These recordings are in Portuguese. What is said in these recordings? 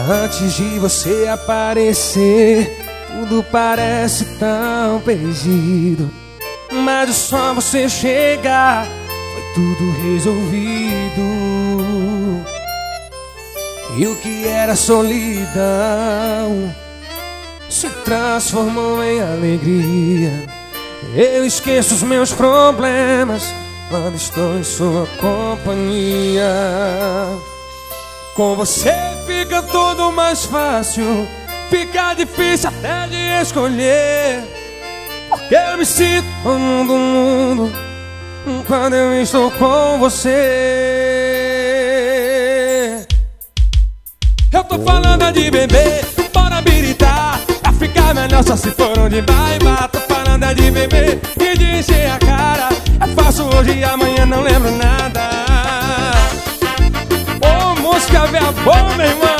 Antes de você aparecer, tudo parece tão perdido, mas é só você chegar, foi tudo resolvido. E o que era solidão se transformou em alegria. Eu esqueço os meus problemas quando estou em sua companhia. Com você fica tudo mais fácil, fica difícil até de escolher, porque eu me sinto no mundo quando eu estou com você. Eu tô falando de beber, bora habilitar, pra ficar melhor só se for onde vai. Tô falando de beber e de encher a cara. É fácil hoje e amanhã não lembro nada. Ô, música velha boa, meu irmão.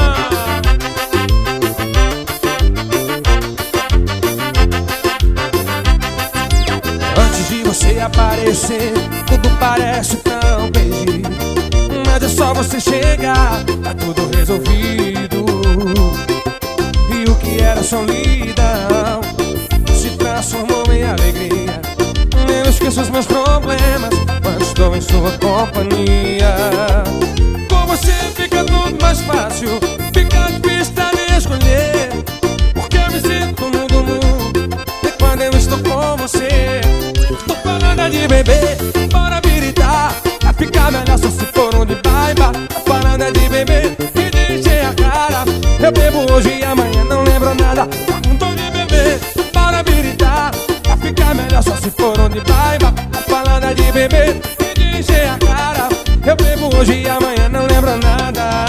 Antes de você aparecer, tudo parece tão perdido, mas é só você chegar, tá tudo resolvido. E o que era solidão se transformou em alegria. Eu esqueço os meus problemas quando estou em sua companhia. Com você fica tudo mais fácil, fica difícil de escolher, porque eu me sinto no mundo e quando eu estou com você. Tô falando de beber, bora habilitar, vai ficar melhor só se for onde vai. Tô falando de beber e de encher a cara. Eu bebo hoje e amanhã não lembro nada. Não tô de beber, bora habilitar, vai ficar melhor só se for onde vai. Tô falando de beber e de encher a cara. Eu bebo hoje e amanhã não lembro nada.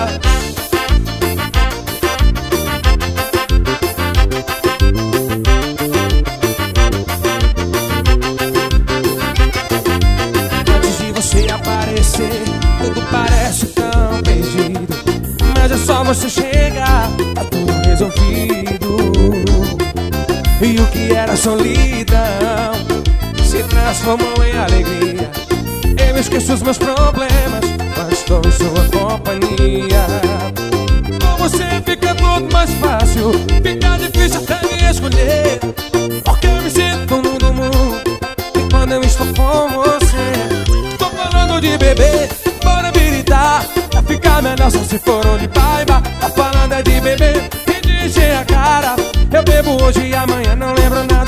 Aparecer, tudo parece tão perdido, mas é só você chegar, tá tudo resolvido. E o que era solidão se transformou em alegria. Eu esqueço os meus problemas quando estou em sua companhia. Com você fica tudo mais fácil, fica difícil até de escolher, porque eu me sinto no mundo e quando eu estou com você. De beber, bora habilitar, vai ficar melhor só se for onde vai. Tá falando de beber e de encher a cara. Eu bebo hoje e amanhã não lembro nada.